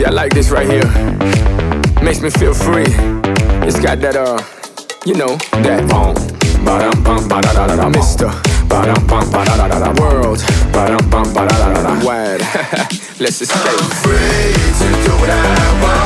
Yeah, I like this right here. Makes me feel free. It's got that, you know, that Mr. World Wide. Let's escape. Free to do what I want.